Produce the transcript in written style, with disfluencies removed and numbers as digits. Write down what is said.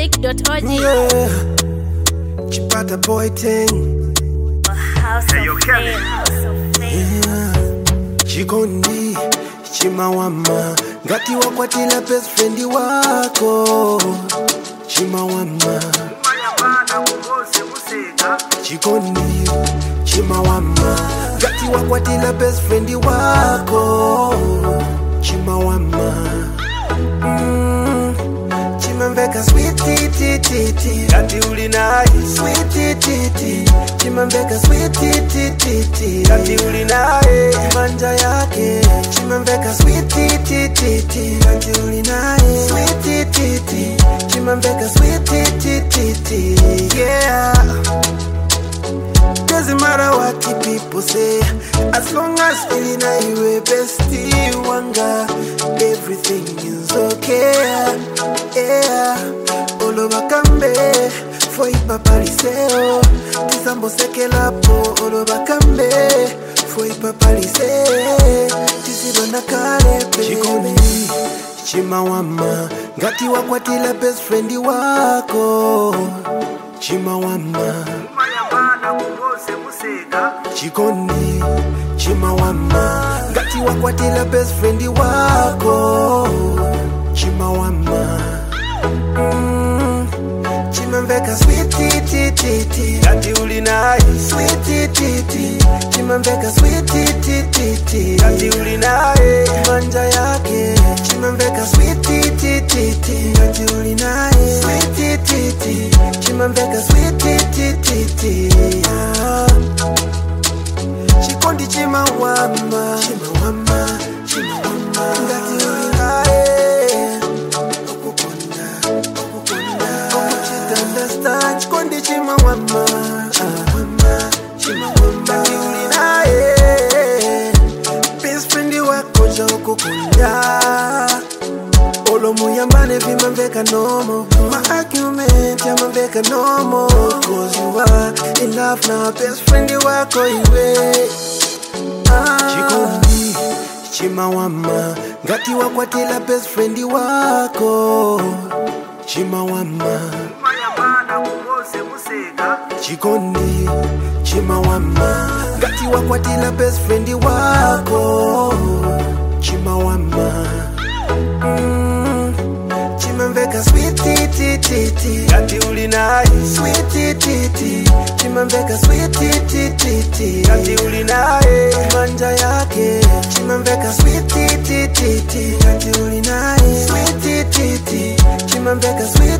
music.org. Yeah, Chipata boy thing. House of fame. Chikondi, chimawama. Ngati wakwatila best friend wako. Chimawama. Chikondi, chimawama. Ngati wakwatila best friend wako. Chimawama. Chimambeka sweetie titi. Ngati uli naye sweetie titi. Chimambeka sweetie titi. Ngati uli naye manja yake. Chimambeka sweetie titi. Ngati uli naye sweetie titi. Chimambeka sweetie titi. Yeah. Doesn't matter what the people say, as long as feeling you bestie wanga, everything is okay. Yeah, all over Kambe, for ipa pariseo, tisambo sekelapo, all over Kambe, for ipa pariseo, tisibana kare pe. Chikondi, chimawama, ngati wakwatila best friend wako, chimawama. Chikondi, chimawama. Ngati wakwatila best friend wako. Chimawama. Chimambeka sweetie titi. Ngati uli naye sweetie titi. Chimambeka sweetie titi. Ngati uli naye manja yake. Chimambeka sweetie titi. Ngati uli naye sweetie titi. Chimambeka sweetie titi. Chikondi chimawama. Chimawama, chimawama. Ngati uli naye okukonda, okukonda, okuchita understand. Chikondi chimawama. Chimawama, chimawama. Ngati uli naye best friend wako cha okukonda. Olo muyambane vimambeka nomo. My argument yamambeka nomo. Cause you are in love now, best friend wako iwe. Chikondi, chimawama. Ngati wakwatila best friend wako. Chimawama. Chikondi, chimawama. Ngati wakwatila best friend wako. Chimawama. Chimambeka sweetie titi. Ngati uli naye sweetie titi. Chimambeka sweetie titi. Ngati uli naye manja yake. Chimambeka sweetie titi. Ngati uli naye sweetie titi. Chimambeka sweetie